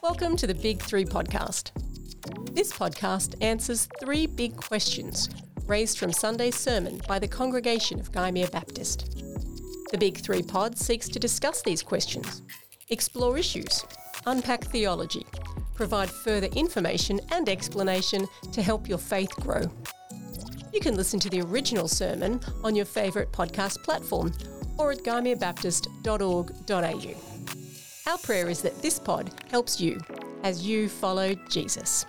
Welcome to the Big Three podcast. This podcast answers three big questions raised from Sunday's sermon by the congregation of Gymea Baptist. The Big Three pod seeks to discuss these questions, explore issues, unpack theology, provide further information and explanation to help your faith grow. You can listen to the original sermon on your favourite podcast platform or at gymeabaptist.org.au. Our prayer is that this pod helps you as you follow Jesus.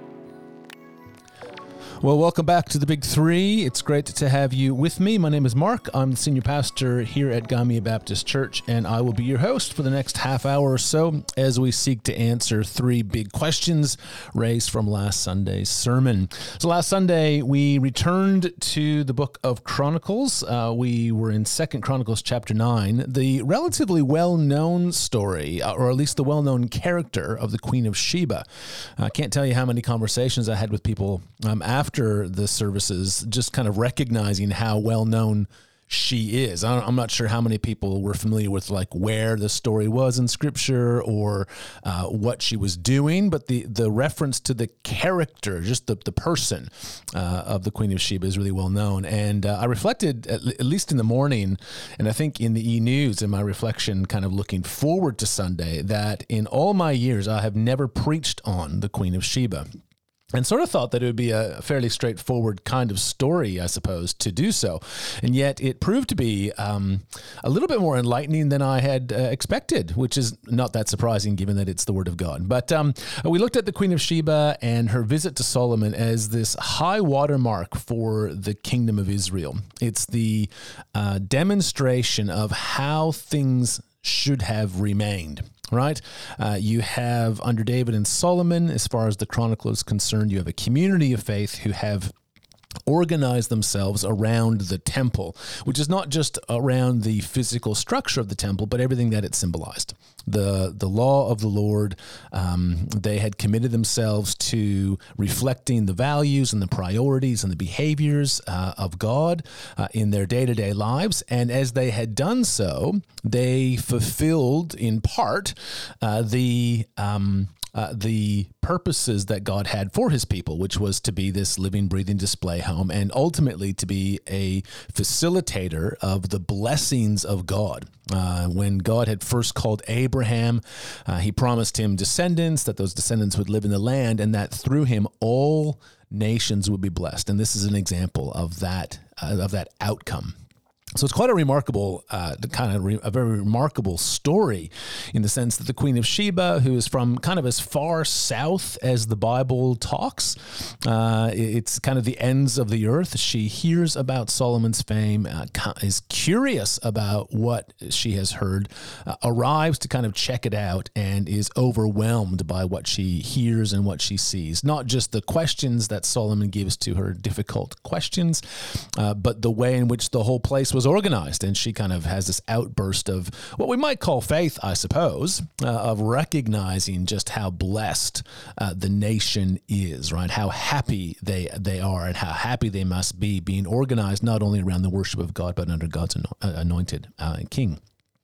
Well, welcome back to the Big Three. It's great to have you with me. My name is Mark. I'm the senior pastor here at Gymea Baptist Church, and I will be your host for the next half hour or so as we seek to answer three big questions raised from last Sunday's sermon. So last Sunday, we returned to the book of Chronicles. We were in 2 Chronicles chapter 9, the relatively well-known story, or at least the well-known character of the Queen of Sheba. I can't tell you how many conversations I had with people after the services, just kind of recognizing how well known she is. I'm not sure how many people were familiar with like where the story was in Scripture or what she was doing, but the reference to the character, just the person of the Queen of Sheba is really well known. And I reflected, at least in the morning, and I think in the e-news, in my reflection, kind of looking forward to Sunday, that in all my years, I have never preached on the Queen of Sheba. And sort of thought that it would be a fairly straightforward kind of story, I suppose, to do so. And yet it proved to be a little bit more enlightening than I had expected, which is not that surprising given that it's the Word of God. But we looked at the Queen of Sheba and her visit to Solomon as this high watermark for the kingdom of Israel. It's the demonstration of how things should have remained. Right? You have, under David and Solomon, as far as the Chronicle is concerned, you have a community of faith who have organize themselves around the temple, which is not just around the physical structure of the temple, but everything that it symbolized. The law of the Lord, they had committed themselves to reflecting the values and the priorities and the behaviors of God in their day-to-day lives. And as they had done so, they fulfilled in part the purposes that God had for his people, which was to be this living, breathing display home and ultimately to be a facilitator of the blessings of God. When God had first called Abraham, he promised him descendants, that those descendants would live in the land and that through him all nations would be blessed. And this is an example of that outcome. So it's quite a remarkable, a very remarkable story in the sense that the Queen of Sheba, who is from kind of as far south as the Bible talks, it's kind of the ends of the earth. She hears about Solomon's fame, is curious about what she has heard, arrives to kind of check it out, and is overwhelmed by what she hears and what she sees. Not just the questions that Solomon gives to her, difficult questions, but the way in which the whole place was organized. And she kind of has this outburst of what we might call faith, I suppose, of recognizing just how blessed the nation is, right? How happy they are and how happy they must be being organized not only around the worship of God, but under God's anointed king.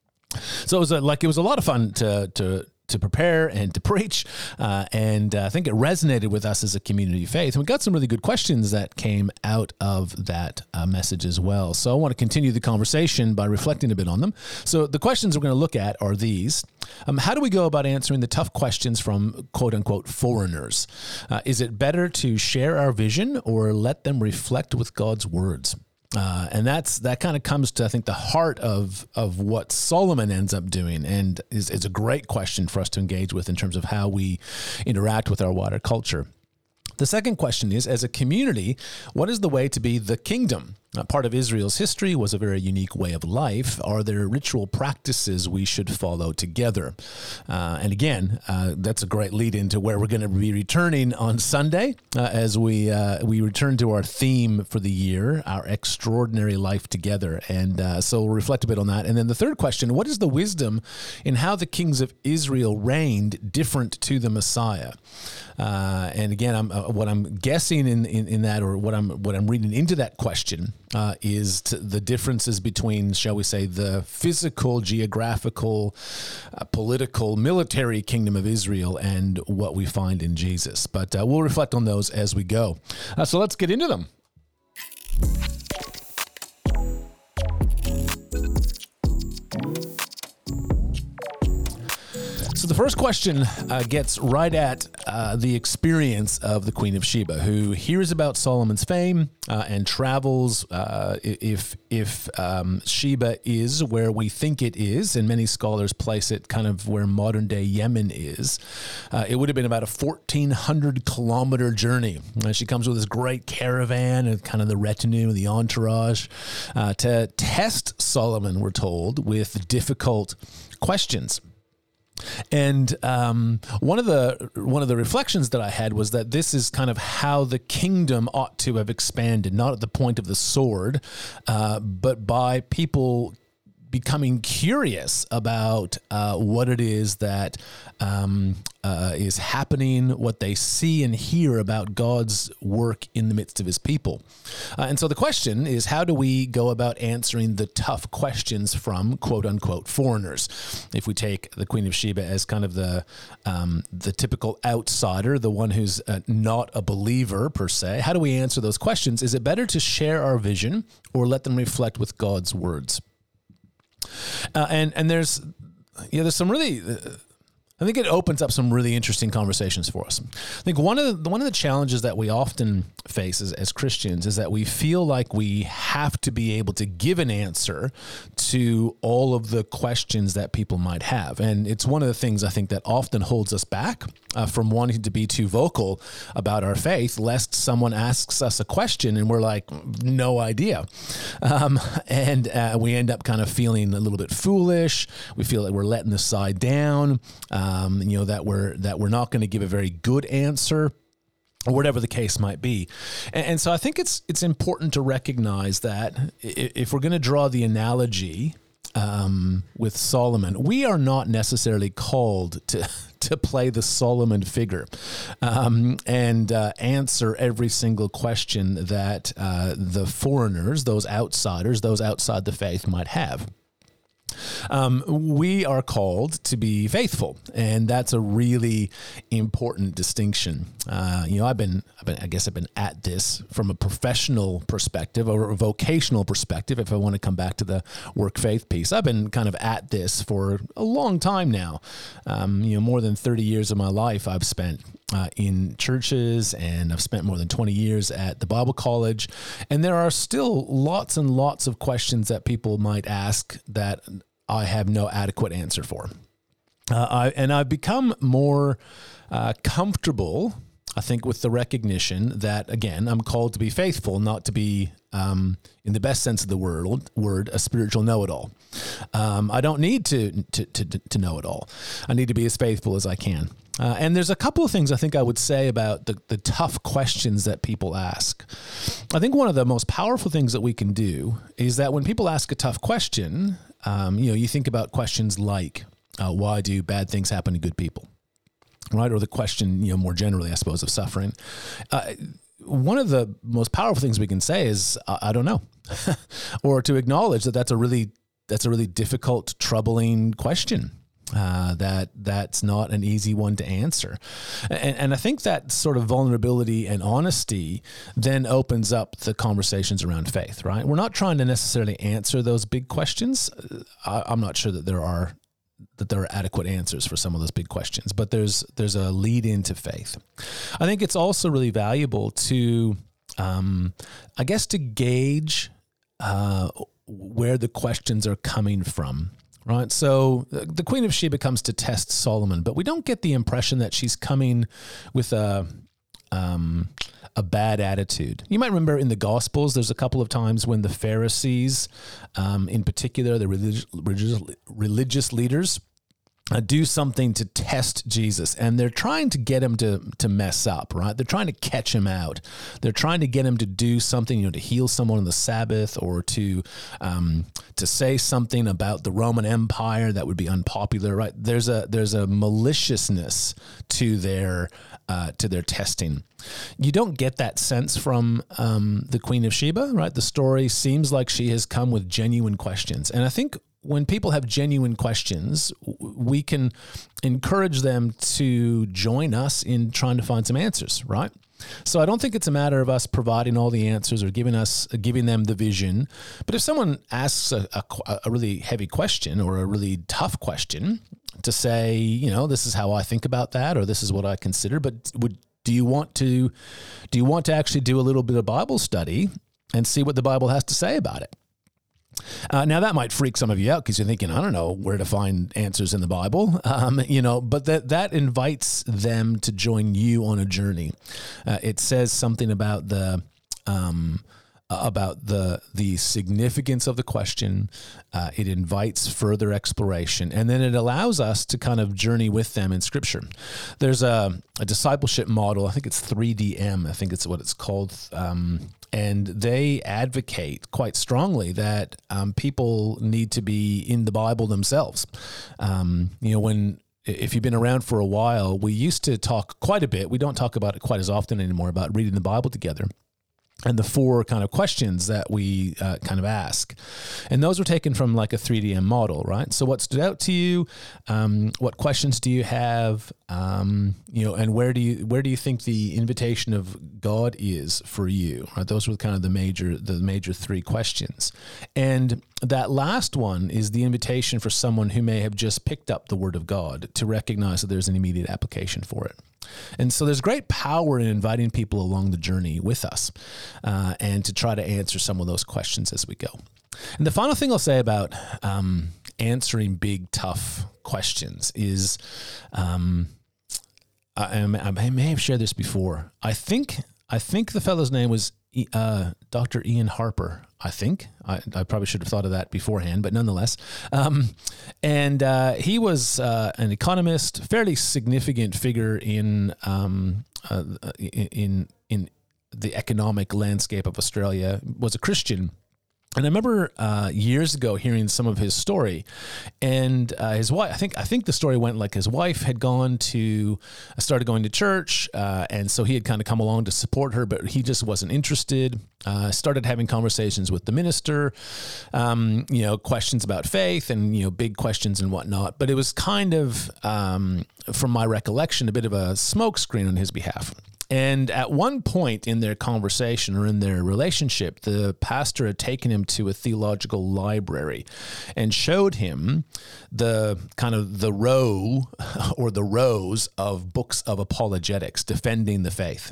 So it was a lot of fun to prepare and to preach, and I think it resonated with us as a community of faith. And we got some really good questions that came out of that message as well. So I want to continue the conversation by reflecting a bit on them. So the questions we're going to look at are these. How do we go about answering the tough questions from quote-unquote foreigners? Is it better to share our vision or let them reflect with God's words? And that kind of comes to, I think, the heart of what Solomon ends up doing, and is a great question for us to engage with in terms of how we interact with our wider culture. The second question is, as a community, what is the way to be the kingdom? Part of Israel's history was a very unique way of life. Are there ritual practices we should follow together? And again, that's a great lead into where we're going to be returning on Sunday as we return to our theme for the year, our extraordinary life together. And so we'll reflect a bit on that. And then the third question, what is the wisdom in how the kings of Israel reigned different to the Messiah? And again, what I'm guessing in that, or what I'm reading into that question, is the differences between, shall we say, the physical, geographical, political, military kingdom of Israel and what we find in Jesus. But we'll reflect on those as we go. So let's get into them. So the first question gets right at the experience of the Queen of Sheba, who hears about Solomon's fame and travels. If Sheba is where we think it is, and many scholars place it kind of where modern day Yemen is, it would have been about a 1,400 kilometer journey. She comes with this great caravan and kind of the retinue, the entourage, to test Solomon, we're told, with difficult questions. And one of the reflections that I had was that this is kind of how the kingdom ought to have expanded, not at the point of the sword, but by people becoming curious about what it is that is happening, what they see and hear about God's work in the midst of his people. And so the question is, how do we go about answering the tough questions from quote unquote foreigners? If we take the Queen of Sheba as kind of the typical outsider, the one who's not a believer per se, how do we answer those questions? Is it better to share our vision or let them reflect with God's words? And there's some really, I think it opens up some really interesting conversations for us. I think one of the challenges that we often face as Christians is that we feel like we have to be able to give an answer to all of the questions that people might have. And it's one of the things I think that often holds us back from wanting to be too vocal about our faith, lest someone asks us a question and we're like, no idea. And we end up kind of feeling a little bit foolish. We feel like we're letting the side down, that we're not going to give a very good answer, or whatever the case might be. And so I think it's important to recognize that if we're going to draw the analogy with Solomon, we are not necessarily called to play the Solomon figure and answer every single question that the foreigners, those outsiders, those outside the faith might have. We are called to be faithful, and that's a really important distinction. I've been at this from a professional perspective or a vocational perspective. If I want to come back to the work faith piece, I've been kind of at this for a long time now. More than 30 years of my life I've spent in churches, and I've spent more than 20 years at the Bible college. And there are still lots and lots of questions that people might ask that I have no adequate answer for. I've become more comfortable, I think, with the recognition that, again, I'm called to be faithful, not to be, in the best sense of the word, a spiritual know-it-all. I don't need to know it all. I need to be as faithful as I can. And there's a couple of things I think I would say about the tough questions that people ask. I think one of the most powerful things that we can do is that when people ask a tough question, you think about questions like, why do bad things happen to good people? Right? Or the question, more generally, I suppose, of suffering. One of the most powerful things we can say is, I don't know. Or to acknowledge that that's a really difficult, troubling question. That's not an easy one to answer. And I think that sort of vulnerability and honesty then opens up the conversations around faith, right? We're not trying to necessarily answer those big questions. I'm not sure that there are adequate answers for some of those big questions, but there's a lead into faith. I think it's also really valuable to, to gauge where the questions are coming from. Right, so the Queen of Sheba comes to test Solomon, but we don't get the impression that she's coming with a bad attitude. You might remember in the Gospels, there's a couple of times when the Pharisees, in particular, the religious leaders, do something to test Jesus, and they're trying to get him to mess up, right? They're trying to catch him out. They're trying to get him to do something, to heal someone on the Sabbath, or to say something about the Roman Empire that would be unpopular, right? There's a maliciousness to their testing. You don't get that sense from the Queen of Sheba, right? The story seems like she has come with genuine questions, and I think when people have genuine questions, we can encourage them to join us in trying to find some answers, right? So I don't think it's a matter of us providing all the answers or giving them the vision. But if someone asks a really heavy question or a really tough question, to say, this is how I think about that, or this is what I consider. But do you want to actually do a little bit of Bible study and see what the Bible has to say about it? Now that might freak some of you out because you're thinking, I don't know where to find answers in the Bible, but that invites them to join you on a journey. It says something about the significance of the question. It invites further exploration, and then it allows us to kind of journey with them in Scripture. There's a discipleship model. I think it's 3DM. I think it's what it's called. And they advocate quite strongly that people need to be in the Bible themselves. If you've been around for a while, we used to talk quite a bit. We don't talk about it quite as often anymore, about reading the Bible together and the 4 kind of questions that we kind of ask. And those were taken from like a 3DM model, right? So what stood out to you? What questions do you have? And where do you think the invitation of God is for you? Right? Those were kind of the major 3 questions. And that last one is the invitation for someone who may have just picked up the Word of God to recognize that there's an immediate application for it. And so there's great power in inviting people along the journey with us and to try to answer some of those questions as we go. And the final thing I'll say about answering big, tough questions is, I may have shared this before. I think the fellow's name was Dr. Ian Harper. I think I probably should have thought of that beforehand, but nonetheless, and he was an economist, fairly significant figure in the economic landscape of Australia. Was a Christian. And I remember years ago hearing some of his story, and his wife. I think the story went like his wife had started going to church, and so he had kind of come along to support her, but he just wasn't interested. Started having conversations with the minister, questions about faith and big questions and whatnot. But it was kind of, from my recollection, a bit of a smokescreen on his behalf. And at one point in their conversation or in their relationship, the pastor had taken him to a theological library and showed him the row or the rows of books of apologetics defending the faith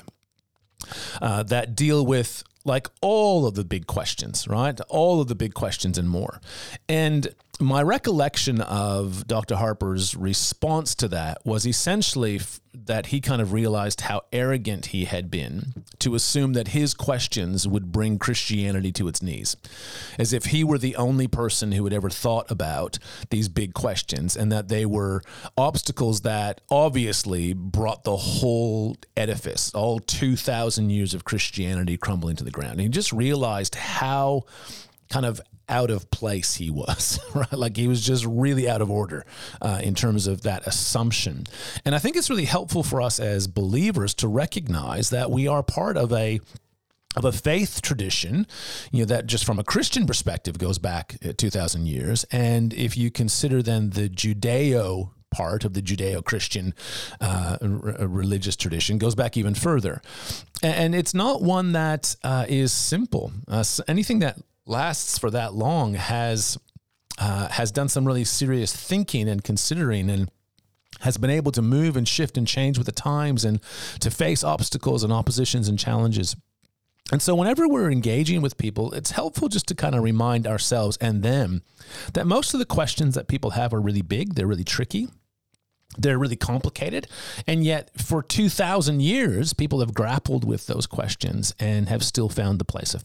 that deal with like all of the big questions, right? All of the big questions and more. And my recollection of Dr. Harper's response to that was essentially that he kind of realized how arrogant he had been to assume that his questions would bring Christianity to its knees, as if he were the only person who had ever thought about these big questions and that they were obstacles that obviously brought the whole edifice, all 2,000 years of Christianity, crumbling to the ground. And he just realized how kind of out of place he was, right? Like he was just really out of order in terms of that assumption. And I think it's really helpful for us as believers to recognize that we are part of a faith tradition, that just from a Christian perspective goes back 2,000 years. And if you consider then the Judeo part of the Judeo-Christian religious tradition goes back even further. And it's not one that is simple. Anything that lasts for that long has done some really serious thinking and considering, and has been able to move and shift and change with the times and to face obstacles and oppositions and challenges. And so whenever we're engaging with people, it's helpful just to kind of remind ourselves and them that most of the questions that people have are really big, they're really tricky, they're really complicated, and yet for 2,000 years, people have grappled with those questions and have still found the place of faith.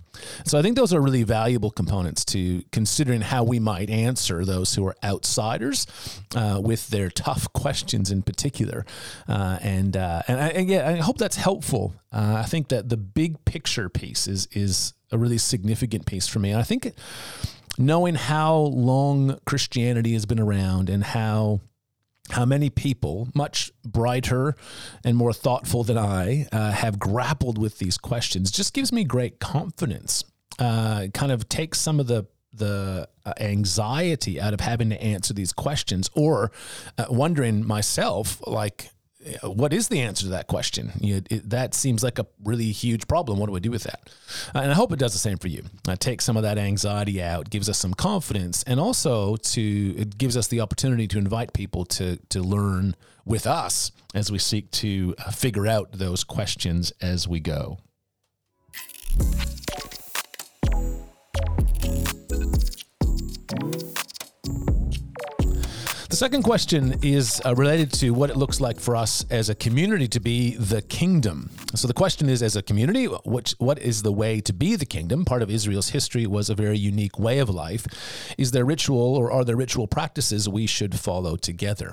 So I think those are really valuable components to considering how we might answer those who are outsiders with their tough questions in particular. And I hope that's helpful. I think that the big picture piece is a really significant piece for me. And I think knowing how long Christianity has been around and how many people, much brighter and more thoughtful than I, have grappled with these questions just gives me great confidence. Kind of takes some of the anxiety out of having to answer these questions or wondering myself, like, what is the answer to that question? That seems like a really huge problem. What do I do with that? And I hope it does the same for you. Take some of that anxiety out, gives us some confidence, and also it gives us the opportunity to invite people to learn with us as we seek to figure out those questions as we go. The second question is related to what it looks like for us as a community to be the kingdom. So the question is, as a community, what is the way to be the kingdom? Part of Israel's history was a very unique way of life. Is there ritual or are there ritual practices we should follow together?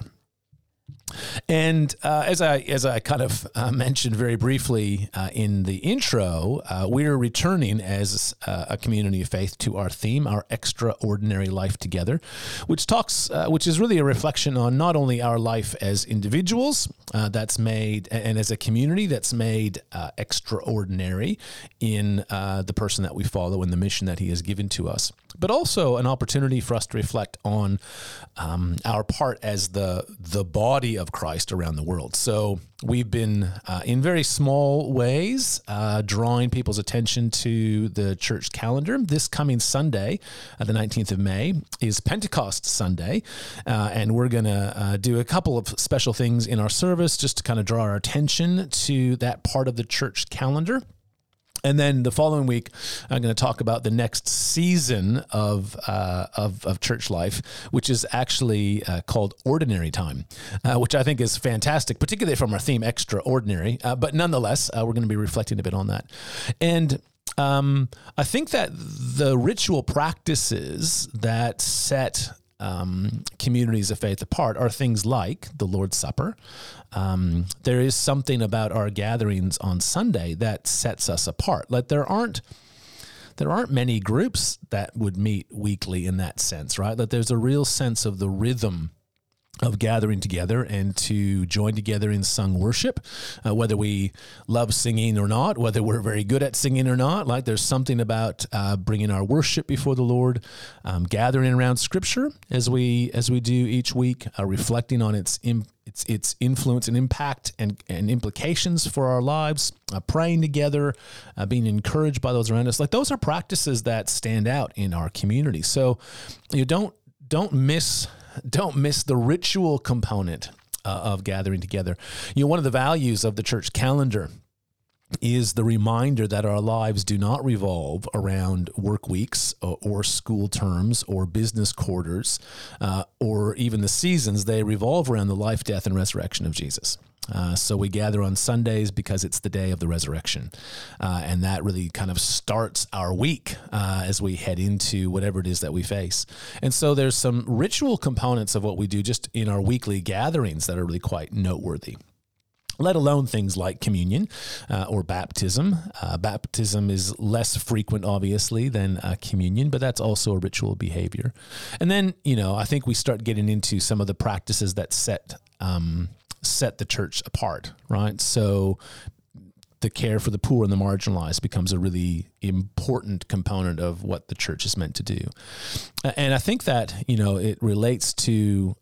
And as I kind of mentioned very briefly in the intro, we're returning as a community of faith to our theme, our extraordinary life together, which is really a reflection on not only our life as individuals that's made, and as a community that's made extraordinary in the person that we follow and the mission that he has given to us, but also an opportunity for us to reflect on our part as the body of Christ around the world. So we've been, in very small ways, drawing people's attention to the church calendar. This coming Sunday, the 19th of May, is Pentecost Sunday, and we're going to do a couple of special things in our service just to kind of draw our attention to that part of the church calendar. And then the following week, I'm going to talk about the next season of church life, which is actually called Ordinary Time, which I think is fantastic, particularly from our theme, Extraordinary. But nonetheless, we're going to be reflecting a bit on that. And I think that the ritual practices that set communities of faith apart are things like the Lord's Supper. There is something about our gatherings on Sunday that sets us apart. Like there aren't many groups that would meet weekly in that sense, right? That there's a real sense of the rhythm of gathering together and to join together in sung worship, whether we love singing or not, whether we're very good at singing or not. Like there's something about bringing our worship before the Lord, gathering around Scripture as we do each week, reflecting on its influence and impact and implications for our lives, praying together, being encouraged by those around us. Like those are practices that stand out in our community. So you don't miss the ritual component of gathering together. One of the values of the church calendar is the reminder that our lives do not revolve around work weeks or school terms or business quarters or even the seasons. They revolve around the life, death, and resurrection of Jesus. So we gather on Sundays because it's the day of the resurrection. And that really kind of starts our week as we head into whatever it is that we face. And so there's some ritual components of what we do just in our weekly gatherings that are really quite noteworthy, let alone things like communion or baptism. Baptism is less frequent, obviously, than communion, but that's also a ritual behavior. And then, I think we start getting into some of the practices that set the church apart, right? So the care for the poor and the marginalized becomes a really important component of what the church is meant to do. And I think that, it relates to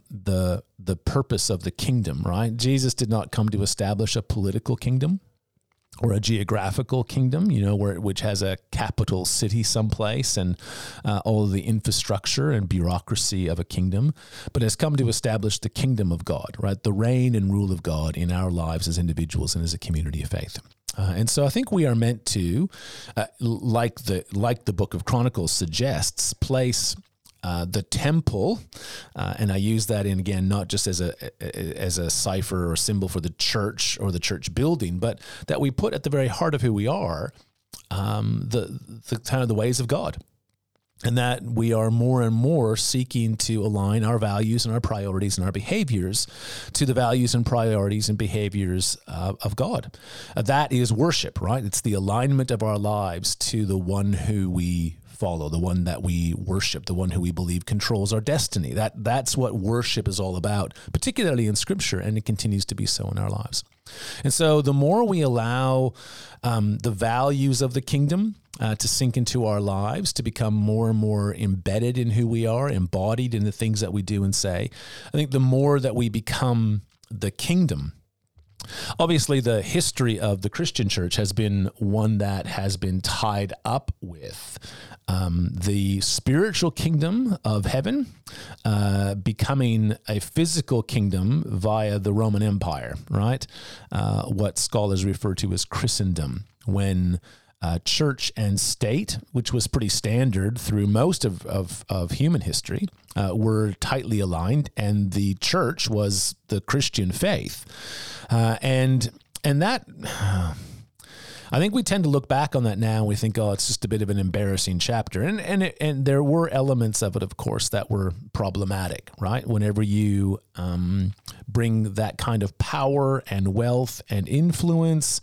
the purpose of the kingdom, right? Jesus did not come to establish a political kingdom or a geographical kingdom, which has a capital city someplace and all of the infrastructure and bureaucracy of a kingdom, but has come to establish the kingdom of God, right? The reign and rule of God in our lives as individuals and as a community of faith. And so I think we are meant to, like the Book of Chronicles suggests, place the temple, and I use that in, again, not just as a cipher or symbol for the church or the church building, but that we put at the very heart of who we are, the kind of the ways of God. And that we are more and more seeking to align our values and our priorities and our behaviors to the values and priorities and behaviors of God. That is worship, right? It's the alignment of our lives to the one who we follow, the one that we worship, the one who we believe controls our destiny. That's what worship is all about, particularly in Scripture, and it continues to be so in our lives. And so the more we allow the values of the kingdom to sink into our lives, to become more and more embedded in who we are, embodied in the things that we do and say, I think the more that we become the kingdom. Obviously, the history of the Christian church has been one that has been tied up with the spiritual kingdom of heaven becoming a physical kingdom via the Roman Empire, right? What scholars refer to as Christendom, when church and state, which was pretty standard through most of human history, were tightly aligned, and the church was the Christian faith. And that, I think we tend to look back on that now and we think, oh, it's just a bit of an embarrassing chapter. And there were elements of it, of course, that were problematic, right? Whenever you bring that kind of power and wealth and influence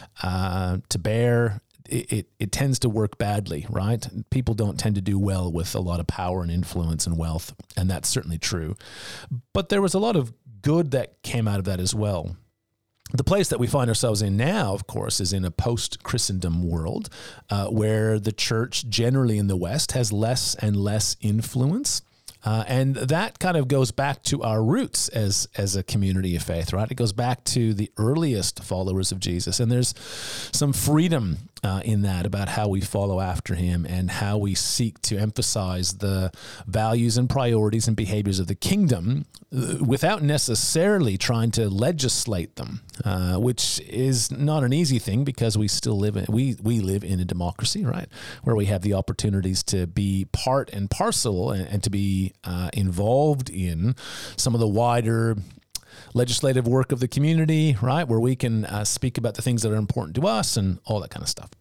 to bear, it tends to work badly, right? People don't tend to do well with a lot of power and influence and wealth, and that's certainly true. But there was a lot of good that came out of that as well. The place that we find ourselves in now, of course, is in a post-Christendom world where the church generally in the West has less and less influence. And that kind of goes back to our roots as a community of faith, right? It goes back to the earliest followers of Jesus. And there's some freedom in that about how we follow after him and how we seek to emphasize the values and priorities and behaviors of the kingdom without necessarily trying to legislate them, which is not an easy thing because we still live in a democracy, right? Where we have the opportunities to be part and parcel and to be involved in some of the wider legislative work of the community, right? Where we can speak about the things that are important to us and all that kind of stuff.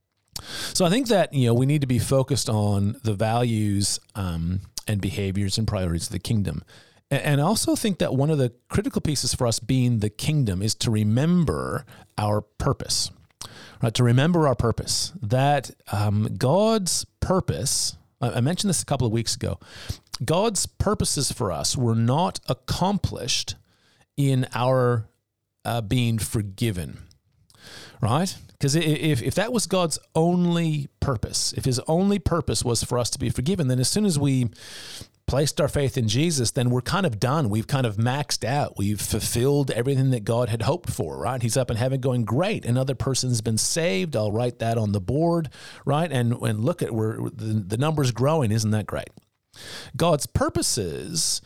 So I think that, we need to be focused on the values and behaviors and priorities of the kingdom. And I also think that one of the critical pieces for us being the kingdom is to remember our purpose, right? To remember our purpose, that God's purpose, I mentioned this a couple of weeks ago, God's purposes for us were not accomplished in our being forgiven, right? Because if that was God's only purpose, if his only purpose was for us to be forgiven, then as soon as we placed our faith in Jesus, then we're kind of done. We've kind of maxed out. We've fulfilled everything that God had hoped for, right? He's up in heaven going, great, another person's been saved. I'll write that on the board, right? And look at where the number's growing. Isn't that great? God's purposes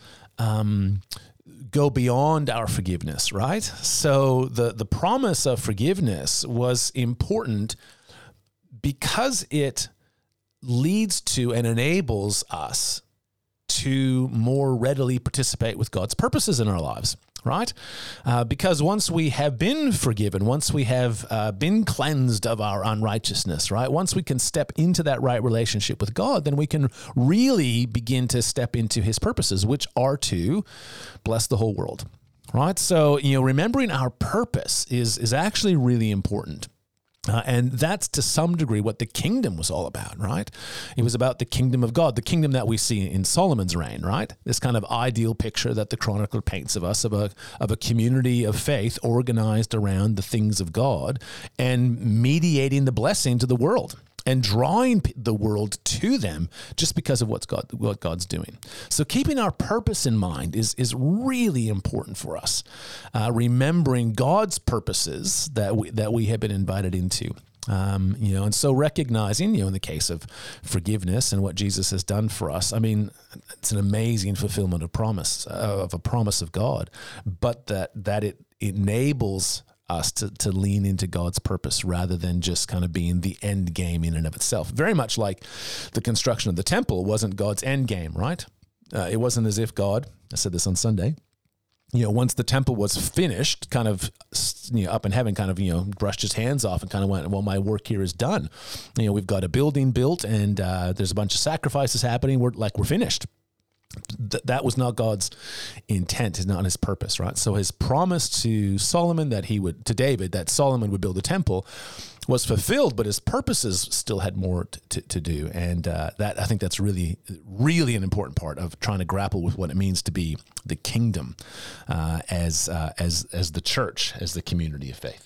go beyond our forgiveness, right? So the promise of forgiveness was important because it leads to and enables us to more readily participate with God's purposes in our lives, right? Because once we have been forgiven, once we have been cleansed of our unrighteousness, right? Once we can step into that right relationship with God, then we can really begin to step into his purposes, which are to bless the whole world, right? So, remembering our purpose is actually really important. And that's to some degree what the kingdom was all about, right? It was about the kingdom of God, the kingdom that we see in Solomon's reign, right? This kind of ideal picture that the chronicler paints of us, of a community of faith organized around the things of God and mediating the blessing to the world and drawing the world to them just because of what God's doing. So keeping our purpose in mind is really important for us. Remembering God's purposes that we have been invited into. And so recognizing, in the case of forgiveness and what Jesus has done for us, I mean, it's an amazing fulfillment of a promise of God, but that it enables us to lean into God's purpose rather than just kind of being the end game in and of itself. Very much like the construction of the temple wasn't God's end game, right? It wasn't as if God, I said this on Sunday, once the temple was finished, kind of, up in heaven, kind of, brushed his hands off and kind of went, well, my work here is done. We've got a building built, and there's a bunch of sacrifices happening. We're finished. That was not God's intent, is not his purpose, right? So his promise to David, that Solomon would build a temple, was fulfilled, but his purposes still had more to do. And that, I think that's really, really an important part of trying to grapple with what it means to be the kingdom as the church, as the community of faith.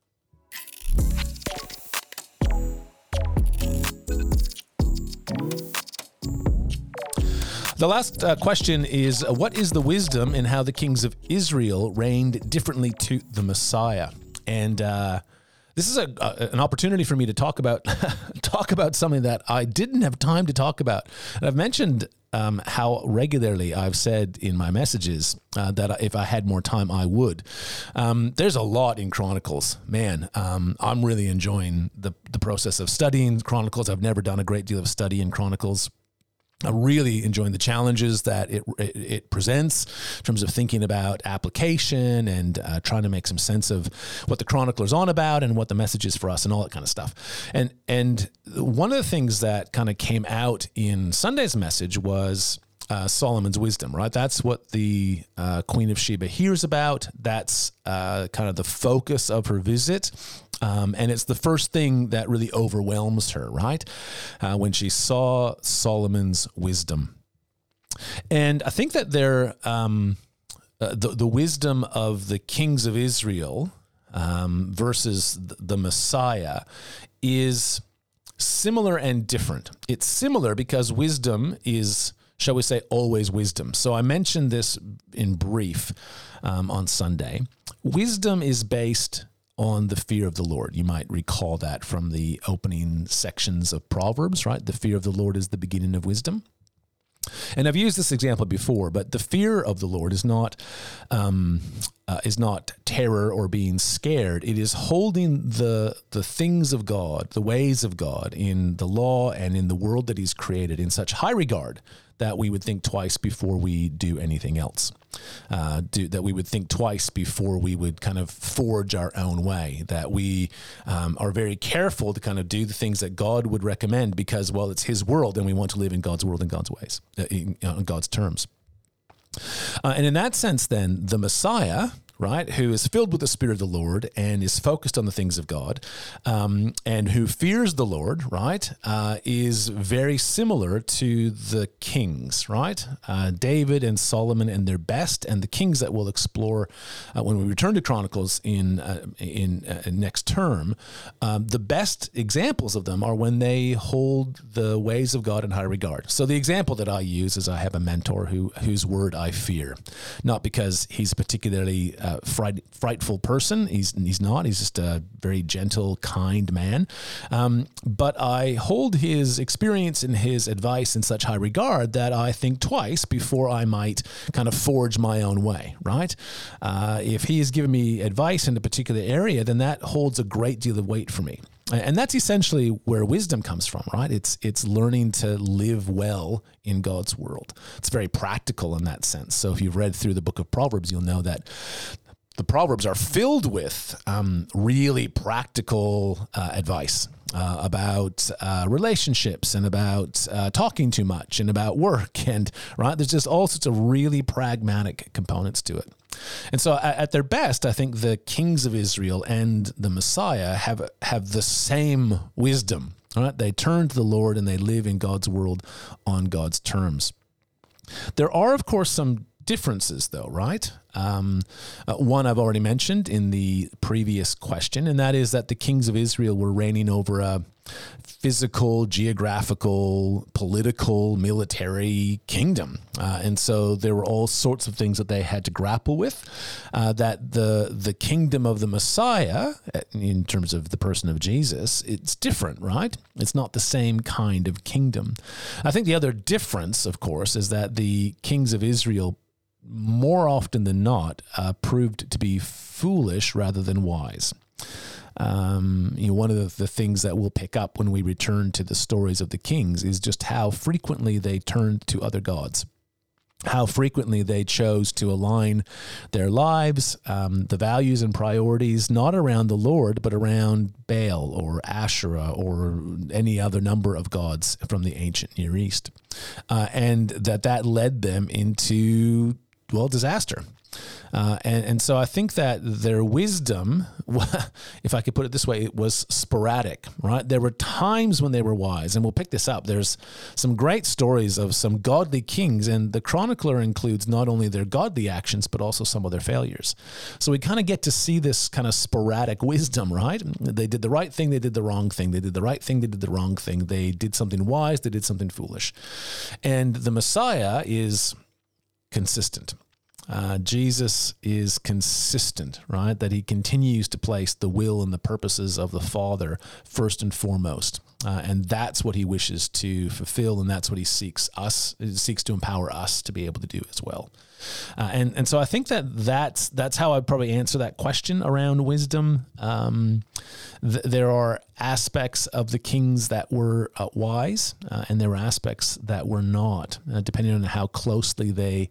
The last question is, what is the wisdom in how the kings of Israel reigned differently to the Messiah? And this is an opportunity for me to talk about something that I didn't have time to talk about. And I've mentioned how regularly I've said in my messages that if I had more time, I would. There's a lot in Chronicles. Man, I'm really enjoying the process of studying Chronicles. I've never done a great deal of study in Chronicles. I'm really enjoying the challenges that it presents in terms of thinking about application and trying to make some sense of what the chronicler's on about and what the message is for us and all that kind of stuff. And one of the things that kind of came out in Sunday's message was Solomon's wisdom, right? That's what the Queen of Sheba hears about. That's kind of the focus of her visit. And it's the first thing that really overwhelms her, right? When she saw Solomon's wisdom. And I think that the wisdom of the kings of Israel versus the Messiah is similar and different. It's similar because wisdom is, shall we say, always wisdom. So I mentioned this in brief on Sunday. Wisdom is based on the fear of the Lord. You might recall that from the opening sections of Proverbs, right? The fear of the Lord is the beginning of wisdom. And I've used this example before, but the fear of the Lord is not terror or being scared. It is holding the things of God, the ways of God in the law and in the world that he's created in such high regard that we would think twice before we do anything else. That we would think twice before we would kind of forge our own way, that we are very careful to kind of do the things that God would recommend because, well, it's his world and we want to live in God's world and God's ways, in God's terms. And in that sense, then, the Messiah, right, who is filled with the Spirit of the Lord and is focused on the things of God, and who fears the Lord, right, is very similar to the kings, right? David and Solomon and their best, and the kings that we'll explore when we return to Chronicles in next term. The best examples of them are when they hold the ways of God in high regard. So the example that I use is I have a mentor whose word I fear, not because he's particularly frightful person. He's not. He's just a very gentle, kind man. But I hold his experience and his advice in such high regard that I think twice before I might kind of forge my own way, right? If he has given me advice in a particular area, then that holds a great deal of weight for me. And that's essentially where wisdom comes from, right? It's learning to live well in God's world. It's very practical in that sense. So if you've read through the book of Proverbs, you'll know that the Proverbs are filled with really practical advice about relationships and about talking too much and about work. And right, there's just all sorts of really pragmatic components to it. And so at their best, I think the kings of Israel and the Messiah have the same wisdom. Right? They turn to the Lord and they live in God's world on God's terms. There are, of course, some differences, though, right? One I've already mentioned in the previous question, and that is that the kings of Israel were reigning over a physical, geographical, political, military kingdom. And so there were all sorts of things that they had to grapple with, that the kingdom of the Messiah, in terms of the person of Jesus, it's different, right? It's not the same kind of kingdom. I think the other difference, of course, is that the kings of Israel more often than not proved to be foolish rather than wise. One of the things that we'll pick up when we return to the stories of the kings is just how frequently they turned to other gods. how frequently they chose to align their lives, the values and priorities, not around the Lord, but around Baal or Asherah or any other number of gods from the ancient Near East. And that led them into, disaster. And so I think that their wisdom, if I could put it this way, it was sporadic, right? There were times when they were wise, and we'll pick this up. There's some great stories of some godly kings, and the chronicler includes not only their godly actions, but also some of their failures. So we kind of get to see this kind of sporadic wisdom, right? They did the right thing, they did the wrong thing. They did the right thing, they did the wrong thing. They did something wise, they did something foolish. And the Messiah is consistent. Jesus is consistent, right? That he continues to place the will and the purposes of the Father first and foremost. And that's what he wishes to fulfill, and that's what he seeks to empower us to be able to do as well. And so I think that's how I'd probably answer that question around wisdom. There are aspects of the kings that were wise, and there were aspects that were not, depending on how closely they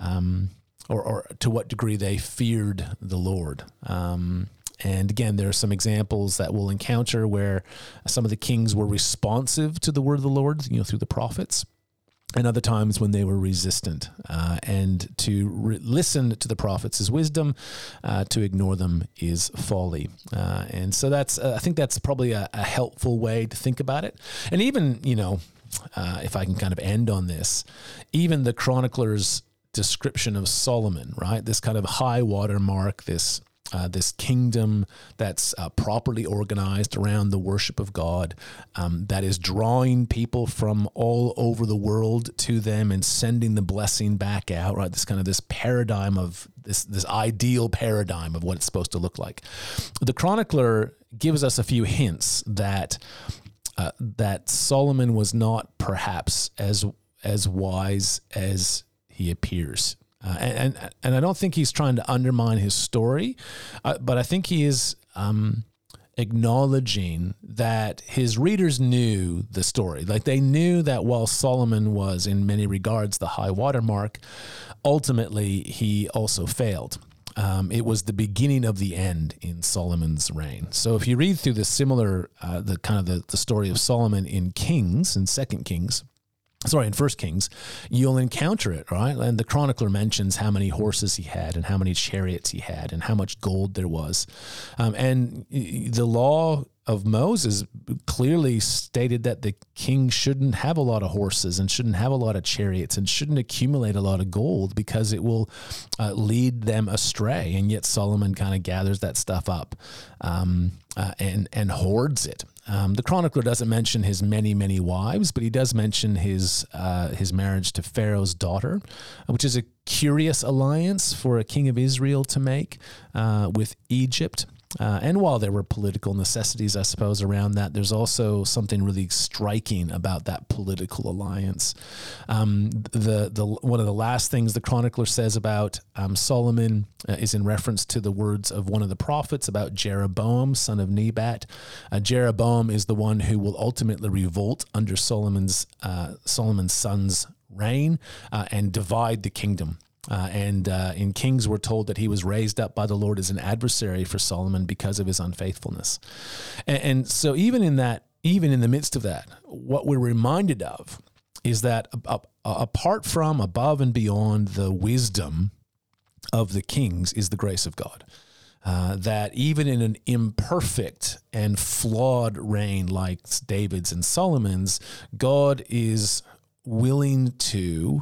or to what degree they feared the Lord. And again, there are some examples that we'll encounter where some of the kings were responsive to the word of the Lord, through the prophets, and other times when they were resistant. And to listen to the prophets is wisdom, to ignore them is folly. And so I think that's probably a helpful way to think about it. And even, if I can kind of end on this, even the chronicler's description of Solomon, right? This kind of high water mark, this kingdom that's properly organized around the worship of God, that is drawing people from all over the world to them and sending the blessing back out, right? This paradigm of this ideal paradigm of what it's supposed to look like. The chronicler gives us a few hints that Solomon was not perhaps as wise as he appears. And I don't think he's trying to undermine his story, but I think he is acknowledging that his readers knew the story. Like, they knew that while Solomon was in many regards the high water mark, ultimately he also failed. It was the beginning of the end in Solomon's reign. So if you read through the story of Solomon in First Kings, you'll encounter it, right? And the chronicler mentions how many horses he had and how many chariots he had and how much gold there was. And the law of Moses clearly stated that the king shouldn't have a lot of horses and shouldn't have a lot of chariots and shouldn't accumulate a lot of gold because it will lead them astray. And yet Solomon kind of gathers that stuff up and hoards it. The chronicler doesn't mention his many, many wives, but he does mention his marriage to Pharaoh's daughter, which is a curious alliance for a king of Israel to make with Egypt. And while there were political necessities, I suppose, around that, there's also something really striking about that political alliance. One of the last things the chronicler says about Solomon is in reference to the words of one of the prophets about Jeroboam, son of Nebat. Jeroboam is the one who will ultimately revolt under Solomon's son's reign and divide the kingdom. And in Kings, we're told that he was raised up by the Lord as an adversary for Solomon because of his unfaithfulness. And so even in the midst of that, what we're reminded of is that apart from, above and beyond the wisdom of the kings is the grace of God. That even in an imperfect and flawed reign like David's and Solomon's, God is willing to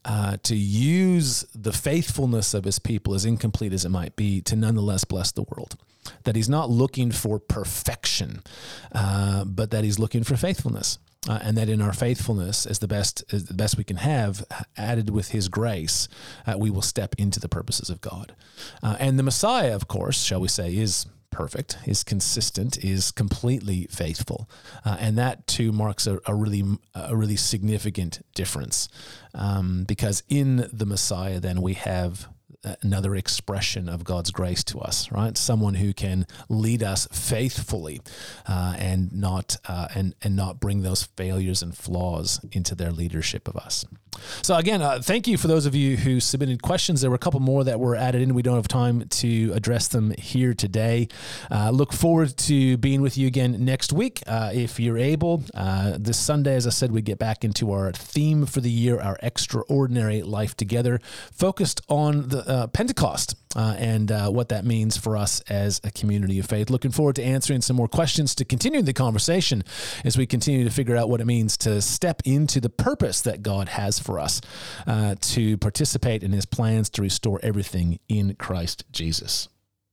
use the faithfulness of his people, as incomplete as it might be, to nonetheless bless the world. That he's not looking for perfection, but that he's looking for faithfulness. And that in our faithfulness, as the best we can have, added with his grace, we will step into the purposes of God. And the Messiah, of course, shall we say, is perfect, is consistent, is completely faithful, and that too marks a really significant difference, because in the Messiah then we have another expression of God's grace to us, right? Someone who can lead us faithfully and not bring those failures and flaws into their leadership of us. So again, thank you for those of you who submitted questions. There were a couple more that were added in. We don't have time to address them here today. Look forward to being with you again next week if you're able. This Sunday, as I said, we get back into our theme for the year, our extraordinary life together, focused on the Pentecost and what that means for us as a community of faith. Looking forward to answering some more questions to continue the conversation as we continue to figure out what it means to step into the purpose that God has for us, to participate in his plans to restore everything in Christ Jesus.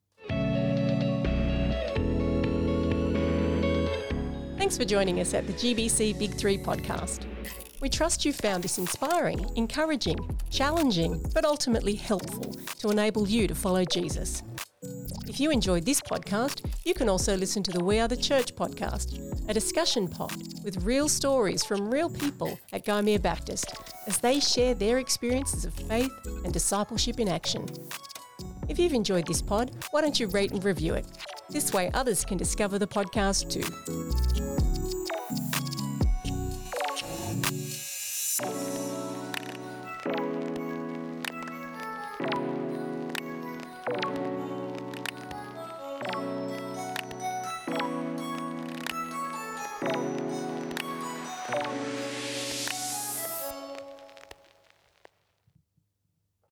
Thanks for joining us at the GBC Big 3 podcast. We trust you found this inspiring, encouraging, challenging, but ultimately helpful to enable you to follow Jesus. If you enjoyed this podcast, you can also listen to the We Are the Church podcast, a discussion pod with real stories from real people at Gymea Baptist as they share their experiences of faith and discipleship in action. If you've enjoyed this pod, why don't you rate and review it? This way others can discover the podcast too.